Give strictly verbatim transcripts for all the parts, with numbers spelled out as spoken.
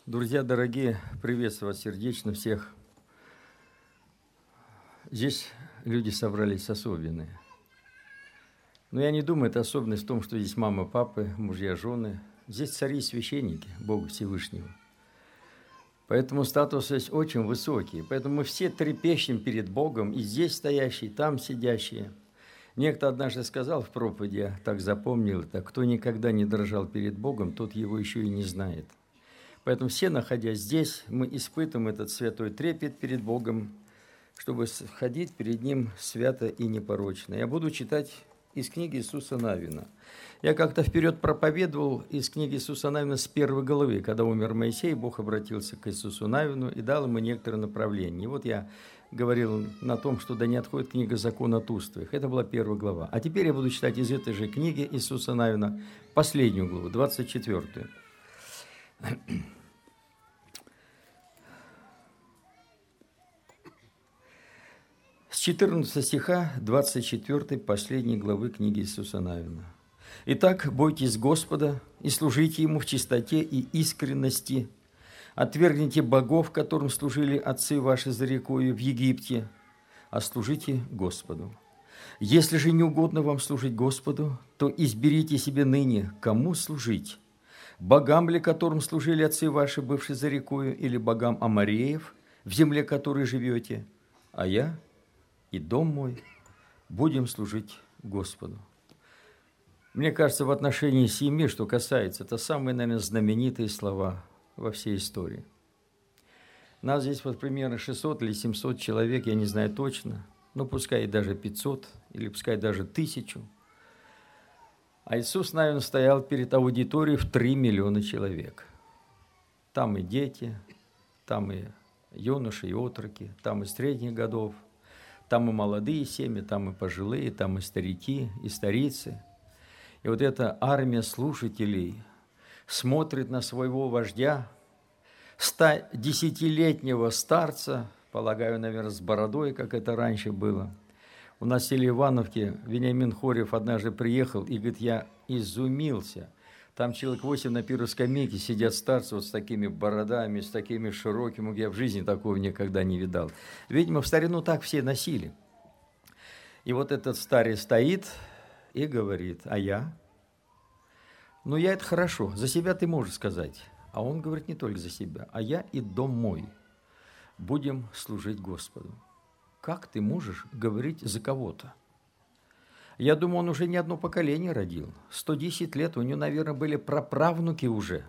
Друзья дорогие, приветствую вас сердечно всех. Здесь люди собрались особенные. Но я не думаю, это особенность в том, что здесь мама, папы, мужья, жены. Здесь цари и священники Бога Всевышнего. Поэтому статус здесь очень высокий. Поэтому мы все трепещем перед Богом, и здесь стоящие, и там сидящие. Некто однажды сказал в проповеди, я так запомнил это: кто никогда не дрожал перед Богом, тот его еще и не знает. Поэтому все, находясь здесь, мы испытываем этот святой трепет перед Богом, чтобы ходить перед Ним свято и непорочно. Я буду читать из книги Иисуса Навина. Я как-то вперед проповедовал из книги Иисуса Навина с первой главы. Когда умер Моисей, Бог обратился к Иисусу Навину и дал ему некоторые направления. И вот я говорил на том, что да не отходит книга закона от уст твоих. Это была первая глава. А теперь я буду читать из этой же книги Иисуса Навина последнюю главу, двадцать четвёртую. С четырнадцатого стиха двадцать четвёртой последней главы книги Иисуса Навина. «Итак, бойтесь Господа и служите Ему в чистоте и искренности. Отвергните богов, которым служили отцы ваши за рекою в Египте, а служите Господу. Если же не угодно вам служить Господу, то изберите себе ныне, кому служить, богам ли, которым служили отцы ваши, бывшие за рекою, или богам амореев, в земле которой живете, а я и дом мой будем служить Господу». Мне кажется, в отношении семьи, что касается, это самые, наверное, знаменитые слова во всей истории. Нас здесь вот примерно шестьсот или семьсот человек, я не знаю точно, но пускай и даже пятьсот, или пускай даже тысячу. А Иисус, наверное, стоял перед аудиторией в три миллиона человек. Там и дети, там и юноши, и отроки, там и средних годов, там и молодые семьи, там и пожилые, там и старики, и старицы. И вот эта армия слушателей смотрит на своего вождя, ста десятилетнего старца, полагаю, наверное, с бородой, как это раньше было. У нас в селе Ивановке Вениамин Хорев однажды приехал и говорит: я изумился. Там человек восемь на первой скамейке сидят старцы вот с такими бородами, с такими широкими. Я в жизни такого никогда не видал. Видимо, в старину так все носили. И вот этот старец стоит и говорит: а я? Ну, я это хорошо, за себя ты можешь сказать. А он говорит не только за себя: а я и дом мой будем служить Господу. Как ты можешь говорить за кого-то? Я думаю, он уже не одно поколение родил. сто десять лет, у него, наверное, были праправнуки уже.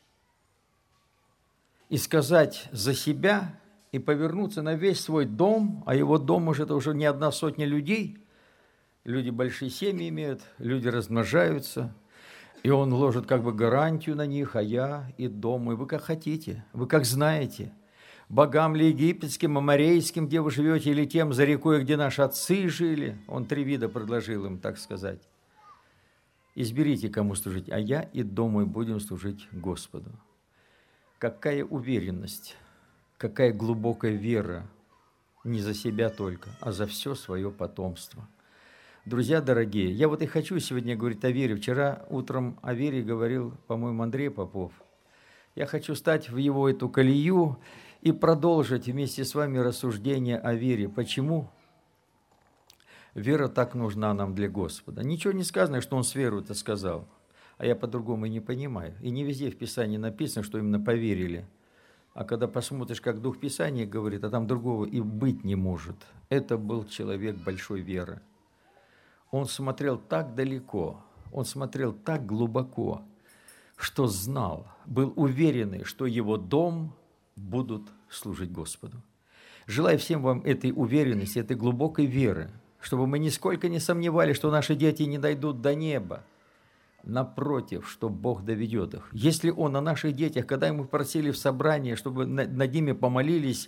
И сказать за себя и повернуться на весь свой дом, а его дом, может, это уже не одна сотня людей. Люди большие семьи имеют, люди размножаются. И он ложит как бы гарантию на них: а я и дом мой. Вы как хотите, вы как знаете. Богам ли египетским, аморейским, где вы живете, или тем за рекой, где наши отцы жили. Он три вида предложил им, так сказать. Изберите, кому служить, а я и дом мой будем служить Господу. Какая уверенность, какая глубокая вера, не за себя только, а за все свое потомство. Друзья дорогие, я вот и хочу сегодня говорить о вере. Вчера утром о вере говорил, по-моему, Андрей Попов. Я хочу стать в его эту колею и продолжить вместе с вами рассуждение о вере. Почему вера так нужна нам для Господа? Ничего не сказано, что он с верой это сказал, а я по-другому и не понимаю. И не везде в Писании написано, что именно поверили. А когда посмотришь, как Дух Писания говорит, а там другого и быть не может. Это был человек большой веры. Он смотрел так далеко, он смотрел так глубоко, что знал, был уверенный, что его дом будут служить Господу. Желаю всем вам этой уверенности, этой глубокой веры, чтобы мы нисколько не сомневались, что наши дети не дойдут до неба. Напротив, что Бог доведет их. Если Он о наших детях, когда мы просили в собрании, чтобы над ними помолились,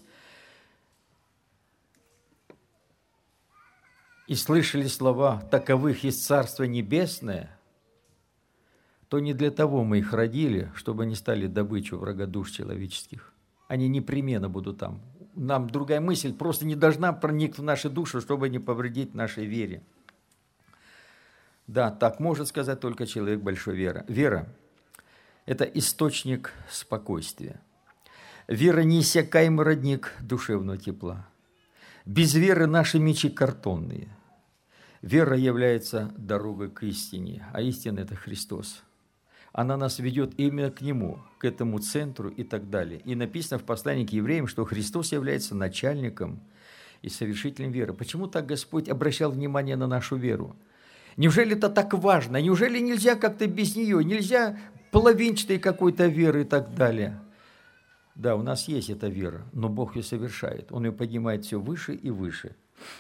и слышали слова: таковых есть Царство Небесное, то не для того мы их родили, чтобы они стали добычей врага душ человеческих. Они непременно будут там. Нам другая мысль просто не должна проникнуть в наши души, чтобы не повредить нашей вере. Да, так может сказать только человек большой веры. Вера – это источник спокойствия. Вера – неиссякаемый родник душевного тепла. Без веры наши мечи картонные. Вера является дорогой к истине, а истина – это Христос. Она нас ведет именно к Нему, к этому центру и так далее. И написано в послании к евреям, что Христос является начальником и совершителем веры. Почему так Господь обращал внимание на нашу веру? Неужели это так важно? Неужели нельзя как-то без нее? Нельзя половинчатой какой-то веры и так далее? Да, у нас есть эта вера, но Бог ее совершает. Он ее поднимает все выше и выше.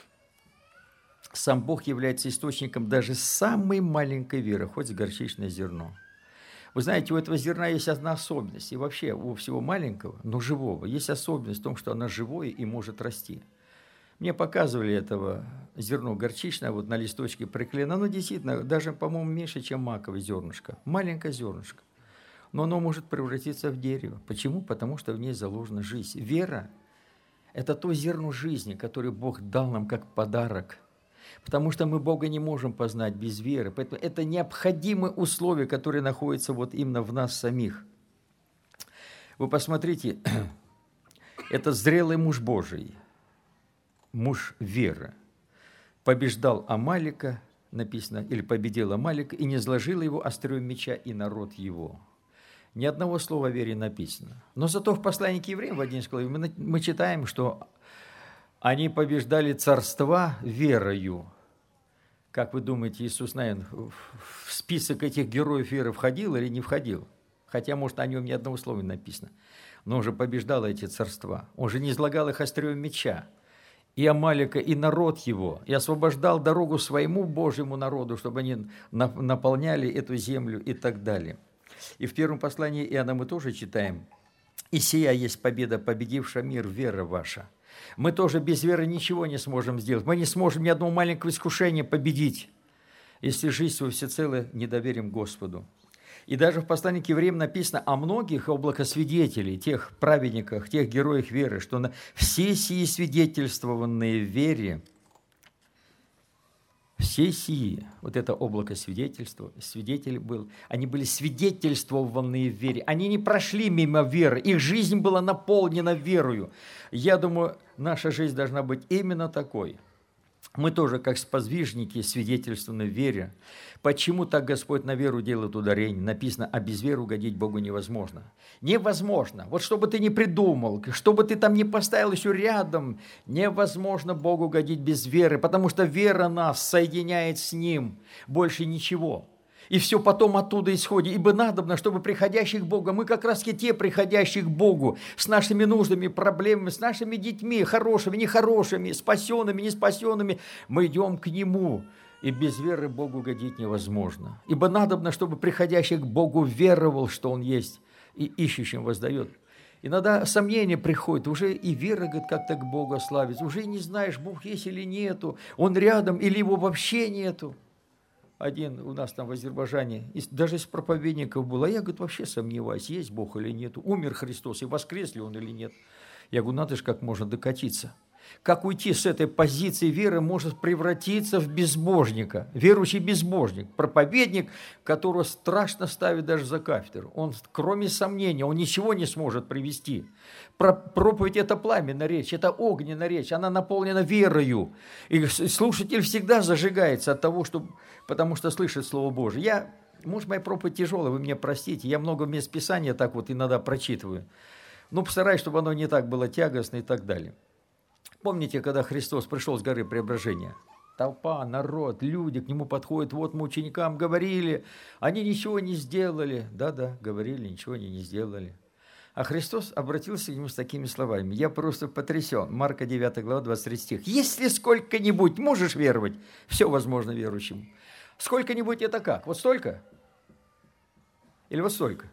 Сам Бог является источником даже самой маленькой веры, хоть с горчичное зерно. Вы знаете, у этого зерна есть одна особенность, и вообще у всего маленького, но живого, есть особенность в том, что оно живое и может расти. Мне показывали этого зерно горчичное, вот на листочке приклеено, оно действительно даже, по-моему, меньше, чем маковое зернышко, маленькое зернышко. Но оно может превратиться в дерево. Почему? Потому что в ней заложена жизнь. Вера – это то зерно жизни, которое Бог дал нам как подарок. Потому что мы Бога не можем познать без веры. Поэтому это необходимые условия, которые находятся вот именно в нас самих. Вы посмотрите, это зрелый муж Божий, муж веры, побеждал Амалика, написано, или победил Амалика, и не сложил его острием меча и народ его. Ни одного слова о вере написано. Но зато в послании к евреям в одиннадцатой главе мы, мы читаем, что они побеждали царства верою. Как вы думаете, Иисус, наверное, в список этих героев веры входил или не входил? Хотя, может, о нем ни одного слова не написано. Но он же побеждал эти царства. Он же не излагал их острием меча. И Амалика, и народ его, и освобождал дорогу своему Божьему народу, чтобы они наполняли эту землю и так далее. И в первом послании Иоанна мы тоже читаем: «И сия есть победа, победившая мир, вера ваша». Мы тоже без веры ничего не сможем сделать. Мы не сможем ни одного маленького искушения победить, если жизнь свою всецело не доверим Господу. И даже в послании к евреям написано о многих облакосвидетелей, тех праведниках, тех героях веры, что на все сии свидетельствованные в вере, все сии, вот это облако свидетельства, свидетель был, они были свидетельствованные в вере, они не прошли мимо веры, их жизнь была наполнена верою. Я думаю, наша жизнь должна быть именно такой. Мы тоже, как сподвижники, свидетельствованы в вере. Почему так Господь на веру делает ударение? Написано, а без веры угодить Богу невозможно. Невозможно. Вот что бы ты ни придумал, что бы ты там ни поставил еще рядом, невозможно Богу угодить без веры, потому что вера нас соединяет с Ним. Больше ничего. И все потом оттуда исходит. Ибо надобно, чтобы приходящих к Богу, мы как раз те приходящие к Богу, с нашими нуждами, проблемами, с нашими детьми, хорошими, нехорошими, спасенными, неспасенными, мы идем к Нему. И без веры Богу угодить невозможно. Ибо надобно, чтобы приходящий к Богу веровал, что Он есть, и ищущим воздает. Иногда сомнения приходят, уже и вера, говорит, как-то к Богу славится, уже не знаешь, Бог есть или нету, Он рядом или Его вообще нету. Один у нас там в Азербайджане, даже из проповедников был, а я, говорит, вообще сомневаюсь, есть Бог или нет, умер Христос, и воскрес ли Он или нет. Я говорю, надо же, как можно докатиться. Как уйти с этой позиции веры может превратиться в безбожника, верующий безбожник, проповедник, которого страшно ставить даже за кафедру. Он, кроме сомнения, он ничего не сможет привести. Проповедь – это пламенная речь, это огненная речь, она наполнена верою. И слушатель всегда зажигается от того, что, потому что слышит Слово Божие. Я, может, моя проповедь тяжелая, вы меня простите, я много мест Писания так вот иногда прочитываю. Но постараюсь, чтобы оно не так было тягостно и так далее. Помните, когда Христос пришел с горы Преображения? Толпа, народ, люди к Нему подходят, вот мы ученикам говорили, они ничего не сделали. Да-да, говорили, ничего они не сделали. А Христос обратился к нему с такими словами. Я просто потрясен. Марка девятая глава, двадцать третий стих. Если сколько-нибудь можешь веровать, все возможно верующему. Сколько-нибудь это как? Вот столько? Или вот столько?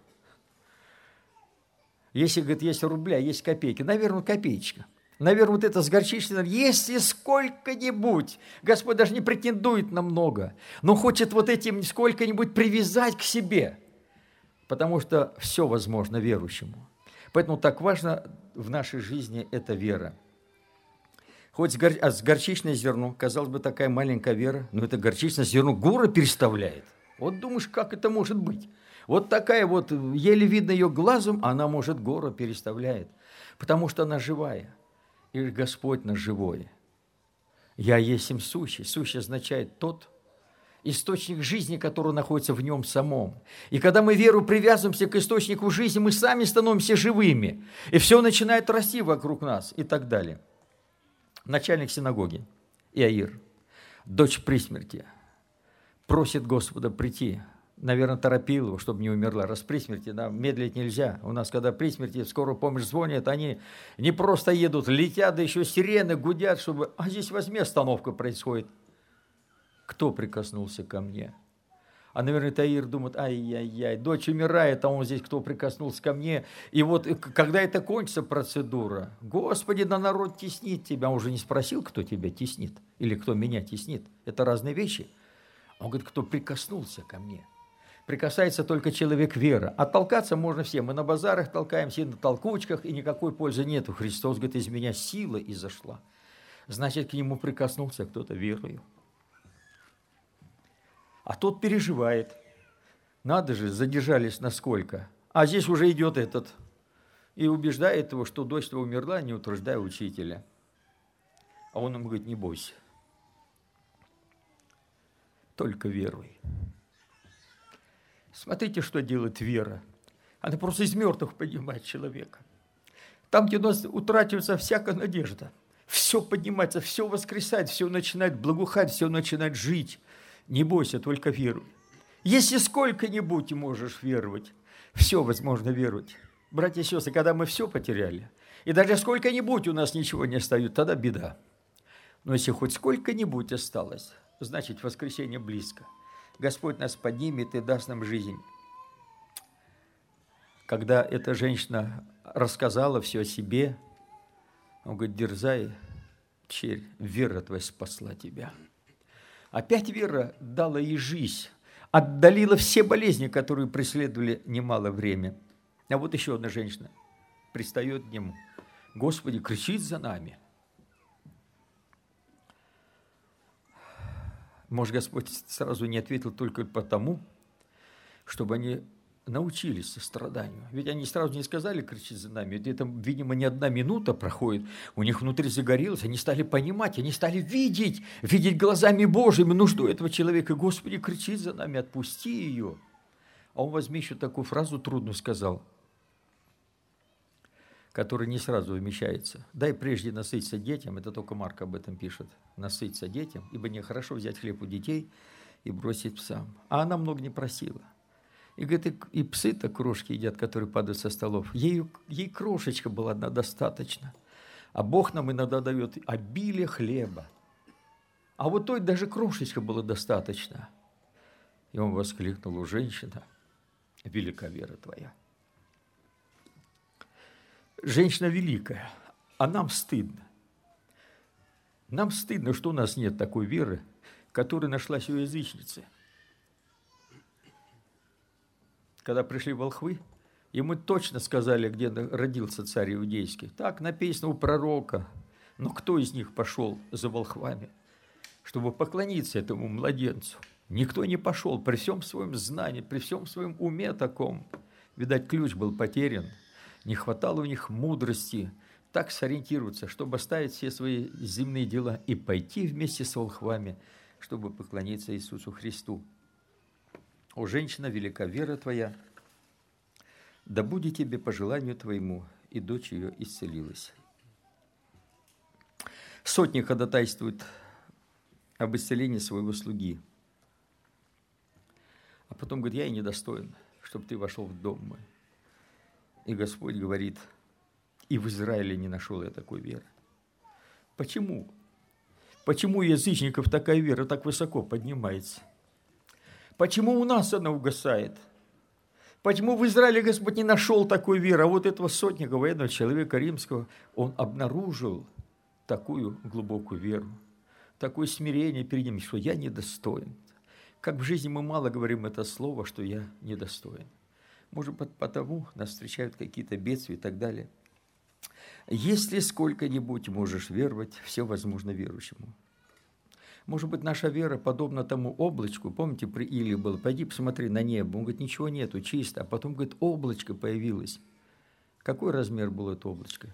Если, говорит, есть рубля, есть копейки, наверное, копеечка. Наверное, вот это с горчичным, если сколько-нибудь, Господь даже не претендует на много, но хочет вот этим сколько-нибудь привязать к себе, потому что все возможно верующему. Поэтому так важно в нашей жизни эта вера. Хоть с, гор... а с горчичное зерно, казалось бы, такая маленькая вера, но это горчичное зерно горы переставляет. Вот думаешь, как это может быть? Вот такая вот, еле видно ее глазом, она, может, гору переставляет, потому что она живая. И Господь наш живой. Я есть им сущий. Сущий означает тот источник жизни, который находится в нем самом. И когда мы веру привязываемся к источнику жизни, мы сами становимся живыми. И все начинает расти вокруг нас и так далее. Начальник синагоги Иаир, дочь при смерти, просит Господа прийти. Наверное, торопил его, чтобы не умерла. Раз при смерти, да, медлить нельзя. У нас, когда при смерти, в скорую помощь звонят, они не просто едут, летят, да еще сирены гудят, чтобы... А здесь возьми, остановка происходит. Кто прикоснулся ко мне? А, наверное, Таир думает, ай-яй-яй, дочь умирает, а он здесь, кто прикоснулся ко мне. И вот, когда это кончится процедура, Господи, да народ теснит тебя. Он уже не спросил, кто тебя теснит или кто меня теснит. Это разные вещи. Он говорит, кто прикоснулся ко мне. Прикасается только человек веры. А толкаться можно все. Мы на базарах толкаемся, и на толкучках, и никакой пользы нету. Христос говорит, из меня сила изошла. Значит, к нему прикоснулся кто-то верою. А тот переживает. Надо же, задержались насколько. А здесь уже идет этот и убеждает его, что дочь твоя умерла, не утруждая учителя. А он ему говорит, не бойся. Только веруй. Смотрите, что делает вера. Она просто из мертвых поднимает человека. Там, где у нас утрачивается всякая надежда, все поднимается, все воскресает, все начинает благоухать, все начинает жить. Не бойся, только веруй. Если сколько-нибудь можешь веровать, все возможно веровать. Братья и сестры, когда мы все потеряли, и даже сколько-нибудь у нас ничего не остается, тогда беда. Но если хоть сколько-нибудь осталось, значит, воскресенье близко. Господь нас поднимет и даст нам жизнь. Когда эта женщина рассказала все о себе, он говорит, дерзай, черь, вера твоя спасла тебя. Опять вера дала ей жизнь, отдалила все болезни, которые преследовали немало время. А вот еще одна женщина пристает к нему. Господи, кричит за нами. Может, Господь сразу не ответил только потому, чтобы они научились состраданию. Ведь они сразу не сказали кричить за нами. Ведь это, видимо, не одна минута проходит. У них внутри загорелось, они стали понимать, они стали видеть, видеть глазами Божьими нужду этого человека. Господи, кричит за нами, отпусти ее. А он возьми еще такую фразу трудную сказал, которая не сразу вмещается. Дай прежде насыться детям, это только Марк об этом пишет, насыться детям, ибо нехорошо взять хлеб у детей и бросить псам. А она много не просила. И говорит, и псы-то крошки едят, которые падают со столов. Ей, ей крошечка была одна достаточно. А Бог нам иногда дает обилие хлеба. А вот той даже крошечка было достаточно. И он воскликнул, у женщина, велика вера твоя. Женщина великая, а нам стыдно. Нам стыдно, что у нас нет такой веры, которая нашлась у язычницы. Когда пришли волхвы, ему точно сказали, где родился царь иудейский. Так написано у пророка. Но кто из них пошел за волхвами, чтобы поклониться этому младенцу? Никто не пошел при всем своем знании, при всем своем уме таком. Видать, ключ был потерян. Не хватало у них мудрости так сориентироваться, чтобы оставить все свои земные дела и пойти вместе с волхвами, чтобы поклониться Иисусу Христу. О, женщина, велика вера твоя, да будет тебе по желанию твоему, и дочь ее исцелилась. Сотник ходатайствует об исцелении своего слуги. А потом говорит, я и недостоин, чтобы ты вошел в дом мой. И Господь говорит, и в Израиле не нашел я такой веры. Почему? Почему у язычников такая вера так высоко поднимается? Почему у нас она угасает? Почему в Израиле Господь не нашел такой веры? А вот этого сотника, военного человека римского, он обнаружил такую глубокую веру, такое смирение перед ним, что я недостоин. Как в жизни мы мало говорим это слово, что я недостоин. Может быть, потому нас встречают какие-то бедствия и так далее. Если сколько-нибудь можешь веровать, все возможно верующему. Может быть, наша вера подобна тому облачку. Помните, при Илии было, пойди посмотри на небо. Он говорит, ничего нету, чисто. А потом, говорит, облачко появилось. Какой размер был это облачко?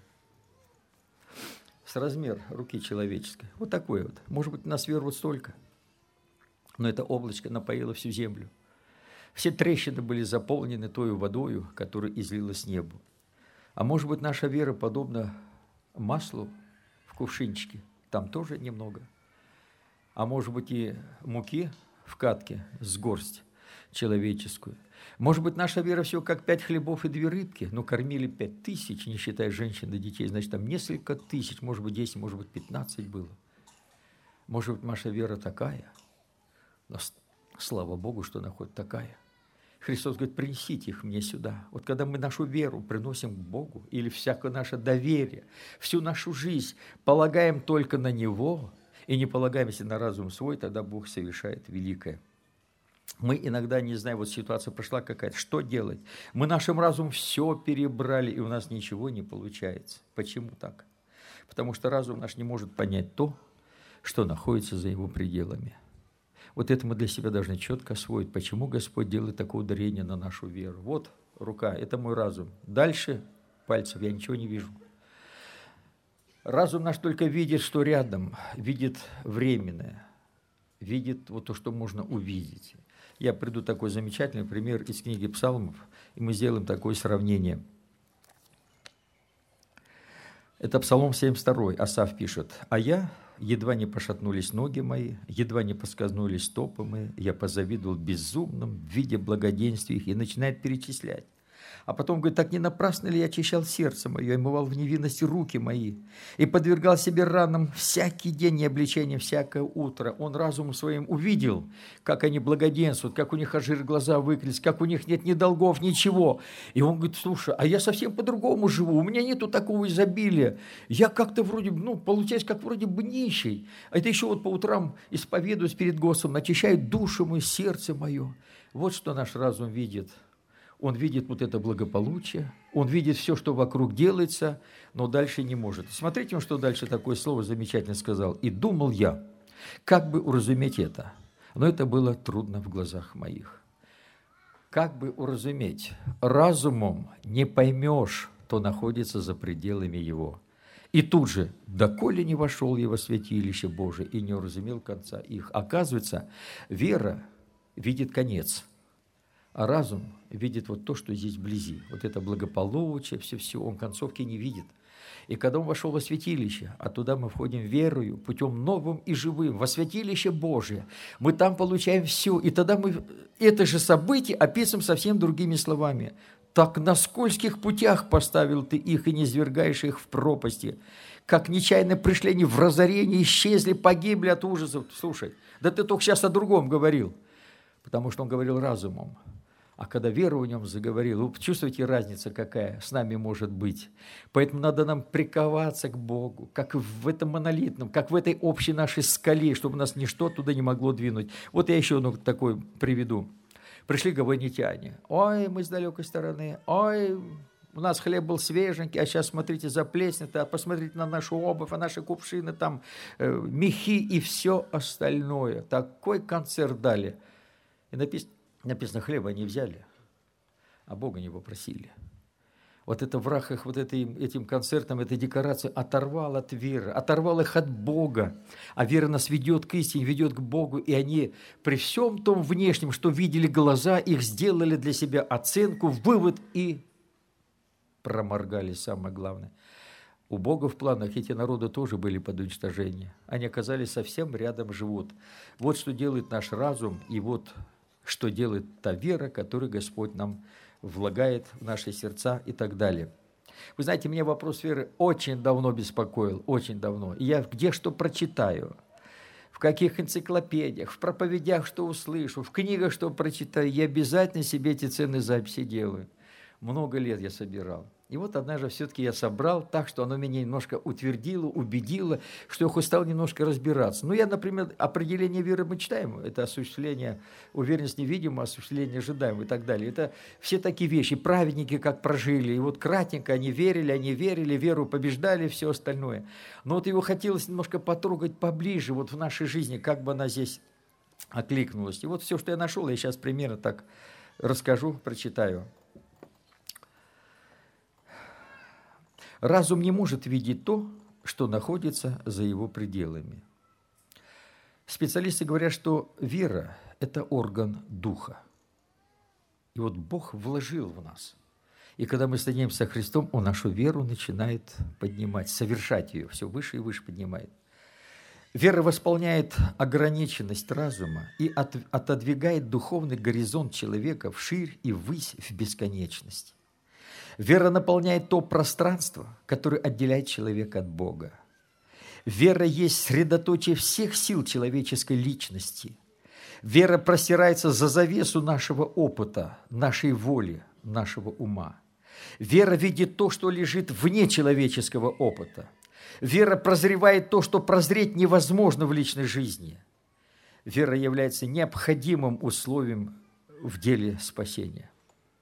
С размер руки человеческой. Вот такой вот. Может быть, у нас вера вот столько. Но это облачко напоило всю землю. Все трещины были заполнены той водою, которая излилась с неба. А может быть, наша вера подобна маслу в кувшинчике. Там тоже немного. А может быть, и муки в катке с горсть человеческую. Может быть, наша вера все как пять хлебов и две рыбки, но кормили пять тысяч, не считая женщин и детей. Значит, там несколько тысяч, может быть, десять, может быть, пятнадцать было. Может быть, наша вера такая, но слава Богу, что она хоть такая. Христос говорит, принесите их мне сюда. Вот когда мы нашу веру приносим к Богу, или всякое наше доверие, всю нашу жизнь полагаем только на Него, и не полагаемся на разум свой, тогда Бог совершает великое. Мы иногда не знаем, вот ситуация прошла какая-то, что делать? Мы нашим разумом все перебрали, и у нас ничего не получается. Почему так? Потому что разум наш не может понять то, что находится за его пределами. Вот это мы для себя должны четко освоить. Почему Господь делает такое ударение на нашу веру? Вот рука, это мой разум. Дальше пальцев я ничего не вижу. Разум наш только видит, что рядом, видит временное, видит вот то, что можно увидеть. Я приду такой замечательный пример из книги Псалмов, и мы сделаем такое сравнение. Это Псалом семьдесят два, Асаф пишет. «А я, едва не пошатнулись ноги мои, едва не поскользнулись стопы мои, я позавидовал безумным в виде благоденствия их», и начинает перечислять. А потом говорит, так не напрасно ли я очищал сердце мое, и омывал в невинности руки мои, и подвергал себе ранам всякий день и обличением всякое утро. Он разумом своим увидел, как они благоденствуют, как у них аж глаза выкрылись, как у них нет ни долгов, ничего. И он говорит, слушай, а я совсем по-другому живу, у меня нету такого изобилия. Я как-то вроде, ну, получаюсь, как вроде бы нищий. А это еще вот по утрам исповедуюсь перед Господом, очищает душу мою, сердце мое. Вот что наш разум видит. Он видит вот это благополучие, он видит все, что вокруг делается, но дальше не может. Смотрите, он что дальше такое слово замечательно сказал. «И думал я, как бы уразуметь это, но это было трудно в глазах моих». Как бы уразуметь? Разумом не поймешь, кто находится за пределами его. И тут же, доколе не вошел я во святилище Божие и не уразумел конца их. Оказывается, вера видит конец. А разум видит вот то, что здесь вблизи. Вот это благополучие, все-все, он концовки не видит. И когда он вошел во святилище, а туда мы входим верою, путем новым и живым, во святилище Божие, мы там получаем все. И тогда мы это же событие описываем совсем другими словами. «Так на скользких путях поставил ты их, и не низвергаешь их в пропасти. Как нечаянно пришли они в разорение, исчезли, погибли от ужасов». Слушай, да ты только сейчас о другом говорил, потому что он говорил разумом. А когда вера в нем заговорила, вы чувствуете разницу, какая с нами может быть? Поэтому надо нам приковаться к Богу, как в этом монолитном, как в этой общей нашей скале, чтобы нас ничто туда не могло двинуть. Вот я еще одну такой приведу. Пришли гаванитяне. Ой, мы с далекой стороны. Ой, у нас хлеб был свеженький, а сейчас смотрите, заплеснет, а посмотрите на нашу обувь, а наши кувшины, там э, мехи и все остальное. Такой концерт дали. И написано, Написано, хлеба они взяли, а Бога не попросили. Вот это враг их вот этим, этим концертом, этой декорацией оторвал от веры, оторвал их от Бога. А вера нас ведет к истине, ведет к Богу. И они при всем том внешнем, что видели глаза, их сделали для себя оценку, вывод и проморгали самое главное. У Бога в планах эти народы тоже были под уничтожение. Они оказались совсем рядом, живут. Вот что делает наш разум, и вот что делает та вера, которую Господь нам влагает в наши сердца и так далее. Вы знаете, меня вопрос веры очень давно беспокоил, очень давно. И я где что прочитаю, в каких энциклопедиях, в проповедях что услышу, в книгах что прочитаю, я обязательно себе эти ценные записи делаю. Много лет я собирал. И вот однажды все-таки я собрал так, что оно меня немножко утвердило, убедило, что я хоть стал немножко разбираться. Ну, я, например, определение веры мы читаем, это осуществление, уверенность невидимого, осуществление ожидаемого и так далее. Это все такие вещи, праведники как прожили, и вот кратенько они верили, они верили, веру побеждали, все остальное. Но вот его хотелось немножко потрогать поближе, вот в нашей жизни, как бы она здесь откликнулась. И вот все, что я нашел, я сейчас примерно так расскажу, прочитаю. Разум не может видеть то, что находится за его пределами. Специалисты говорят, что вера – это орган духа. И вот Бог вложил в нас. И когда мы стоим со Христом, Он нашу веру начинает поднимать, совершать ее, все выше и выше поднимает. Вера восполняет ограниченность разума и от, отодвигает духовный горизонт человека вширь и ввысь в бесконечность. Вера наполняет то пространство, которое отделяет человека от Бога. Вера есть средоточие всех сил человеческой личности. Вера простирается за завесу нашего опыта, нашей воли, нашего ума. Вера видит то, что лежит вне человеческого опыта. Вера прозревает то, что прозреть невозможно в личной жизни. Вера является необходимым условием в деле спасения.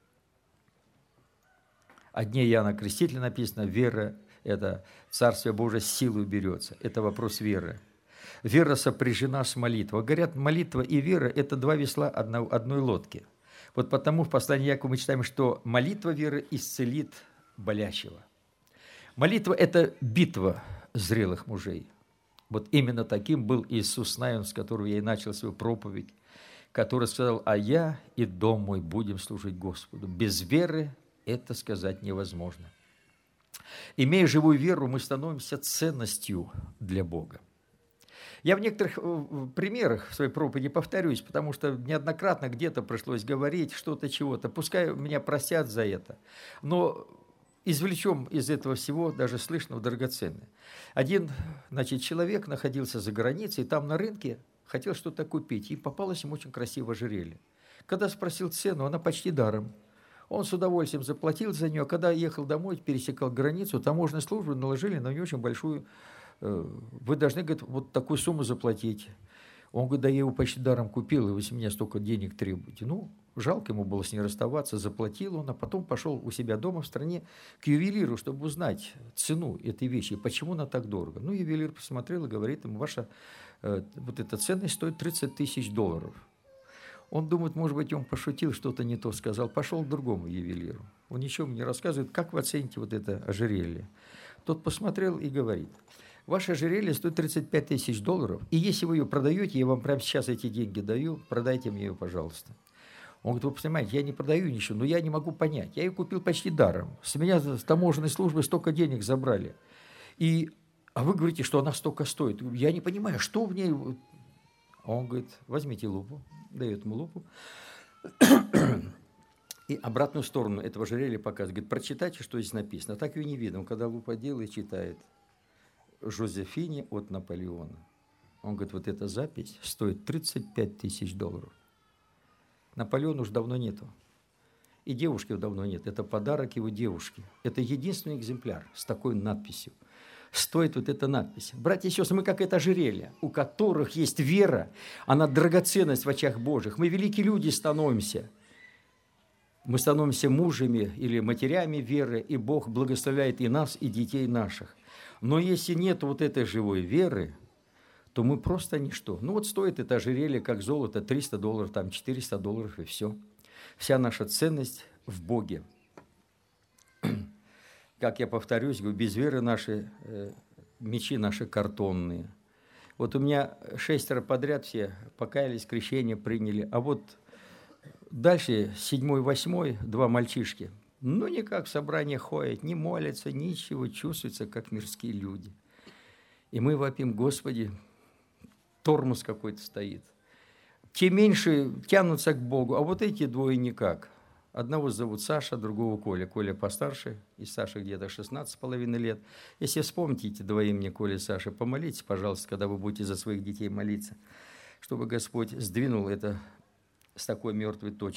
О дне Иоанна Крестителя написано: вера – это Царствие Божие с силой берется. Это вопрос веры. Вера сопряжена с молитвой. Говорят, молитва и вера – это два весла одной лодки. Вот потому в послании Якова мы читаем, что молитва веры исцелит болящего. Молитва – это битва зрелых мужей. Вот именно таким был Иисус Навин, с которого я и начал свою проповедь, который сказал: «А я и дом мой будем служить Господу». Без веры это сказать невозможно. Имея живую веру, мы становимся ценностью для Бога. Я в некоторых примерах в своей проповеди повторюсь, потому что неоднократно где-то пришлось говорить что-то, чего-то. Пускай меня простят за это, но извлечем из этого всего даже слышного драгоценное. Один, значит, человек находился за границей, там на рынке хотел что-то купить, и попалось ему очень красивое ожерелье. Когда спросил цену, она почти даром. Он с удовольствием заплатил за нее. Когда ехал домой, пересекал границу, таможенную службу наложили на нее очень большую... Вы должны, говорит, вот такую сумму заплатить. Он говорит: да я его почти даром купил, и вы с меня столько денег требуете. Ну, жалко ему было с ней расставаться, заплатил он, а потом пошел у себя дома в стране к ювелиру, чтобы узнать цену этой вещи, почему она так дорого. Ну, ювелир посмотрел и говорит ему: ваша вот эта ценность стоит тридцать тысяч долларов. Он думает, может быть, он пошутил, что-то не то сказал. Пошел к другому ювелиру. Он ничего мне не рассказывает, как вы оцените вот это ожерелье. Тот посмотрел и говорит: ваше ожерелье стоит тридцать пять тысяч долларов, и если вы ее продаете, я вам прямо сейчас эти деньги даю, продайте мне ее, пожалуйста. Он говорит: вы понимаете, я не продаю ничего, но я не могу понять. Я ее купил почти даром. С меня с таможенной службы столько денег забрали. И, а вы говорите, что она столько стоит. Я не понимаю, что в ней... Он говорит: возьмите лупу, дает ему лупу, и обратную сторону этого ожерелья показывает. Говорит: прочитайте, что здесь написано. Так ее не видно. Он когда лупа делает, читает: Жозефине от Наполеона. Он говорит: вот эта запись стоит тридцать пять тысяч долларов. Наполеона уж давно нету. И девушки давно нет. Это подарок его девушке. Это единственный экземпляр с такой надписью. Стоит вот эта надпись. Братья и сестры, мы как это ожерелье, у которых есть вера, она драгоценность в очах Божьих. Мы великие люди становимся. Мы становимся мужами или матерями веры, и Бог благословляет и нас, и детей наших. Но если нет вот этой живой веры, то мы просто ничто. Ну вот стоит это ожерелье, как золото, триста долларов, там четыреста долларов, и все. Вся наша ценность в Боге. Как я повторюсь, без веры наши э, мечи наши картонные. Вот у меня шестеро подряд все покаялись, крещение приняли, а вот дальше седьмой, восьмой, два мальчишки, ну никак в собрание ходят, не молятся, ничего, чувствуются, как мирские люди. И мы вопим: Господи, тормоз какой-то стоит. Те меньше тянутся к Богу, а вот эти двое никак. Одного зовут Саша, другого Коля. Коля постарше, и Саша где-то шестнадцать с половиной лет. Если вспомните эти два имени, Коля и Саша, помолитесь, пожалуйста, когда вы будете за своих детей молиться, чтобы Господь сдвинул это с такой мертвой точки.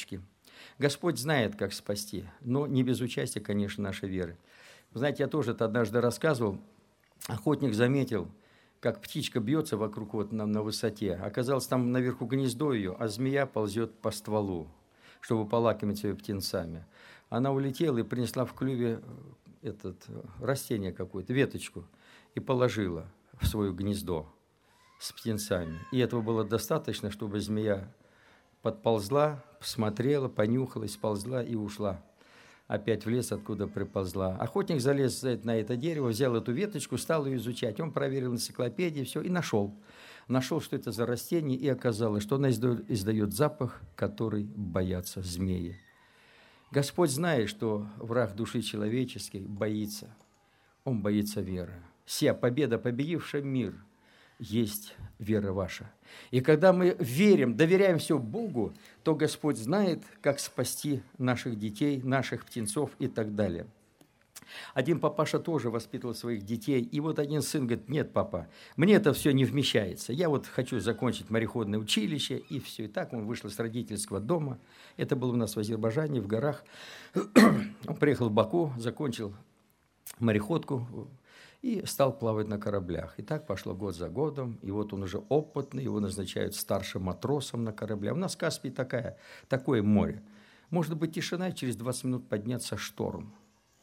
Господь знает, как спасти, но не без участия, конечно, нашей веры. Вы знаете, я тоже это однажды рассказывал. Охотник заметил, как птичка бьется вокруг вот на, на высоте. Оказалось, там наверху гнездо ее, а змея ползет по стволу, чтобы полакомить ее птенцами. Она улетела и принесла в клюве этот, растение какое-то, веточку, и положила в свое гнездо с птенцами. И этого было достаточно, чтобы змея подползла, посмотрела, понюхалась, сползла и ушла опять в лес, откуда приползла. Охотник залез на это дерево, взял эту веточку, стал ее изучать. Он проверил энциклопедию, все, и нашел. Нашел, что это за растение, и оказалось, что оно издает, издает запах, который боятся змеи. Господь знает, что враг души человеческой боится. Он боится веры. Вся победа, победившая мир, есть вера ваша. И когда мы верим, доверяем все Богу, то Господь знает, как спасти наших детей, наших птенцов и так далее. Один папаша тоже воспитывал своих детей, и вот один сын говорит: нет, папа, мне это все не вмещается, я вот хочу закончить мореходное училище, и все. И так он вышел с родительского дома, это было у нас в Азербайджане, в горах. Он приехал в Баку, закончил мореходку и стал плавать на кораблях. И так пошло год за годом, и вот он уже опытный, его назначают старшим матросом на корабле. А у нас в Каспии такая, такое море. Может быть тишина, и через двадцать минут подняться шторм.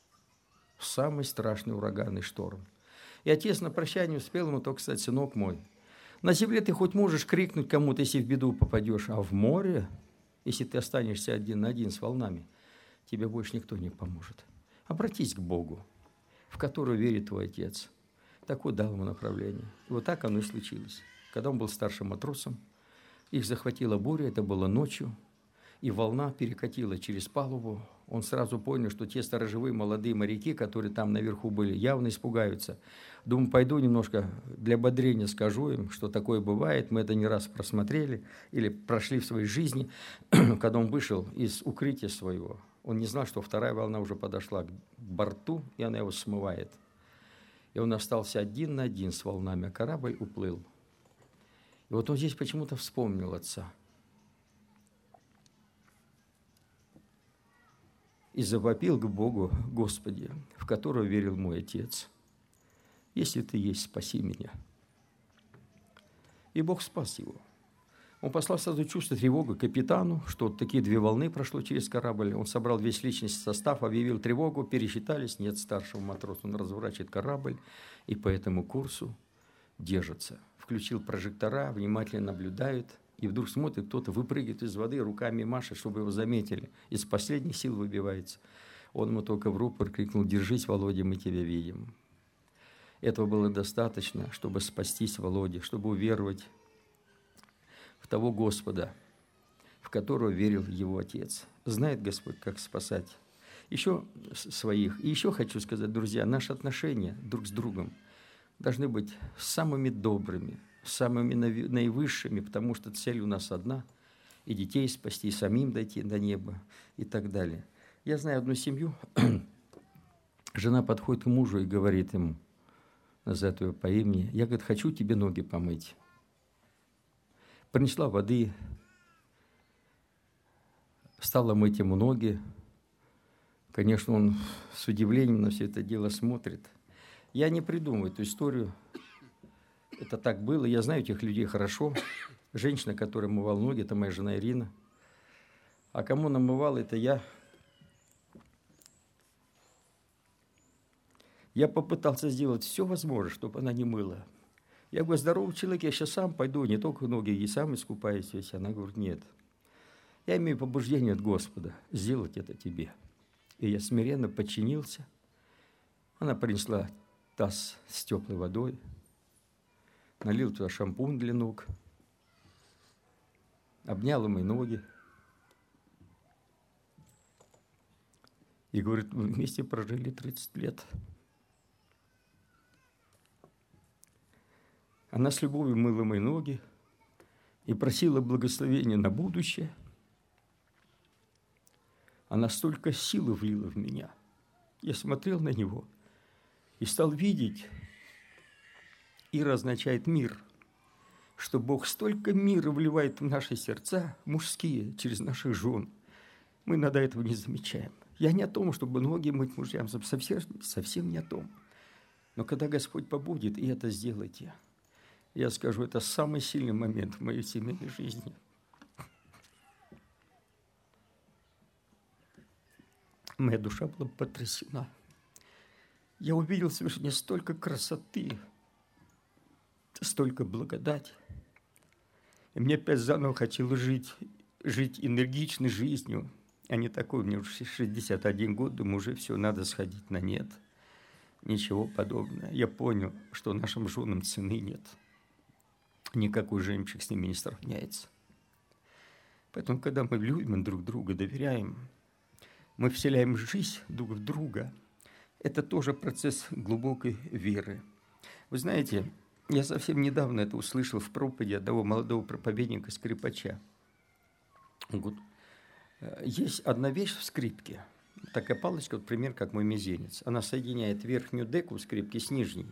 Самый страшный ураганный шторм. И отец на прощание успел ему только сказать: сынок мой, на земле ты хоть можешь крикнуть кому-то, если в беду попадешь, а в море, если ты останешься один на один с волнами, тебе больше никто не поможет. Обратись к Богу, в которую верит твой отец. Такое дал ему направление. И вот так оно и случилось. Когда он был старшим матросом, их захватила буря, это было ночью, и волна перекатила через палубу. Он сразу понял, что те сторожевые молодые моряки, которые там наверху были, явно испугаются. Думаю, пойду немножко для ободрения скажу им, что такое бывает. Мы это не раз просмотрели или прошли в своей жизни. Когда он вышел из укрытия своего, он не знал, что вторая волна уже подошла к борту, и она его смывает. И он остался один на один с волнами, а корабль уплыл. И вот он здесь почему-то вспомнил отца. И завопил к Богу: Господи, в которого верил мой отец, если ты есть, спаси меня. И Бог спас его. Он послал сразу чувство тревоги капитану, что вот такие две волны прошло через корабль. Он собрал весь личный состав, объявил тревогу, пересчитались, нет старшего матроса. Он разворачивает корабль и по этому курсу держится. Включил прожектора, внимательно наблюдает, и вдруг смотрит, кто-то выпрыгивает из воды, руками машет, чтобы его заметили. Из последних сил выбивается. Он ему только в рупор крикнул: держись, Володя, мы тебя видим. Этого было достаточно, чтобы спастись Володе, чтобы уверовать в того Господа, в которого верил его отец. Знает Господь, как спасать еще своих. И еще хочу сказать, друзья, наши отношения друг с другом должны быть самыми добрыми, самыми наивысшими, потому что цель у нас одна – и детей спасти, и самим дойти до неба и так далее. Я знаю одну семью, жена подходит к мужу и говорит ему, называет его по имени: я, говорит, хочу тебе ноги помыть. Принесла воды, стала мыть ему ноги. Конечно, он с удивлением на все это дело смотрит. Я не придумываю эту историю. Это так было. Я знаю этих людей хорошо. Женщина, которая мывала ноги, это моя жена Ирина. А кому намывал, это я. Я попытался сделать все возможное, чтобы она не мыла. Я говорю: здоровый человек, я сейчас сам пойду, не только ноги, и сам искупаюсь весь. Она говорит: нет. Я имею побуждение от Господа сделать это тебе. И я смиренно подчинился. Она принесла таз с теплой водой, налил туда шампунь для ног, обняла мои ноги и говорит: мы вместе прожили тридцать лет. Она с любовью мыла мои ноги и просила благословения на будущее. Она столько силы влила в меня. Я смотрел на него и стал видеть, Ира означает мир, что Бог столько мира вливает в наши сердца, мужские, через наших жен. Мы иногда этого не замечаем. Я не о том, чтобы ноги мыть мужьям, совсем, совсем не о том. Но когда Господь побудет, и это сделайте, я скажу, это самый сильный момент в моей семейной жизни. Моя душа была потрясена. Я увидел совершенно столько красоты, столько благодати. И мне опять заново хотелось жить, жить энергичной жизнью, а не такой. Мне уже шестьдесят один год, думаю, уже все, надо сходить на нет. Ничего подобного. Я понял, что нашим женам цены нет. Никакой жемчуг с ними не сравняется. Поэтому, когда мы любим друг друга, доверяем, мы вселяем жизнь друг в друга, это тоже процесс глубокой веры. Вы знаете, я совсем недавно это услышал в проповеди одного молодого проповедника-скрипача. Он говорит, есть одна вещь в скрипке, такая палочка, вот пример, как мой мизинец. Она соединяет верхнюю деку в скрипке с нижней.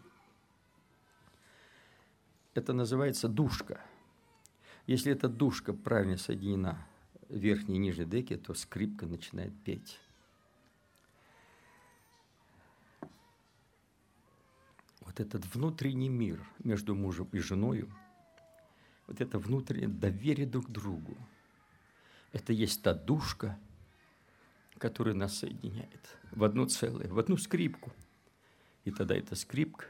Это называется дужка. Если эта дужка правильно соединена в верхней и нижней деке, то скрипка начинает петь. Вот этот внутренний мир между мужем и женой, вот это внутреннее доверие друг к другу, это есть та дужка, которая нас соединяет в одно целое, в одну скрипку. И тогда эта скрипка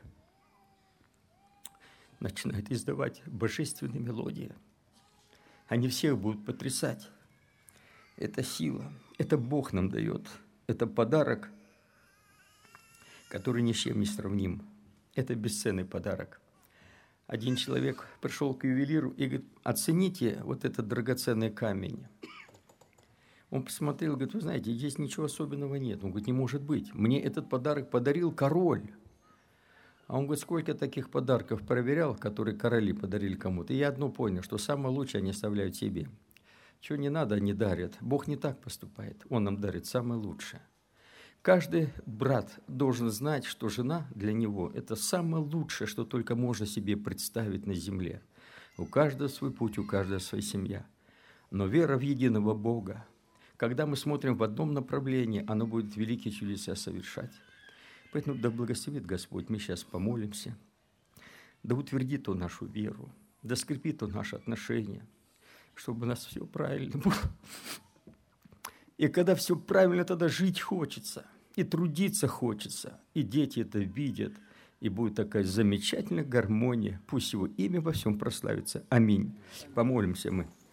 начинает издавать божественные мелодии. Они всех будут потрясать. Это сила, это Бог нам дает, это подарок, который ни с чем не сравним. Это бесценный подарок. Один человек пришел к ювелиру и говорит, оцените вот этот драгоценный камень. Он посмотрел и говорит, вы знаете, здесь ничего особенного нет. Он говорит, не может быть, мне этот подарок подарил король. А он говорит, сколько таких подарков проверял, которые короли подарили кому-то. И я одно понял, что самое лучшее они оставляют себе. Чего не надо, они дарят. Бог не так поступает. Он нам дарит самое лучшее. Каждый брат должен знать, что жена для него – это самое лучшее, что только можно себе представить на земле. У каждого свой путь, у каждого своя семья. Но вера в единого Бога, когда мы смотрим в одном направлении, она будет великие чудеса совершать. Поэтому да благословит Господь, мы сейчас помолимся, да утвердит Он нашу веру, да скрепит Он наши отношения, чтобы у нас все правильно было. И когда все правильно, тогда жить хочется, и трудиться хочется, и дети это видят, и будет такая замечательная гармония. Пусть Его имя во всем прославится. Аминь. Помолимся мы.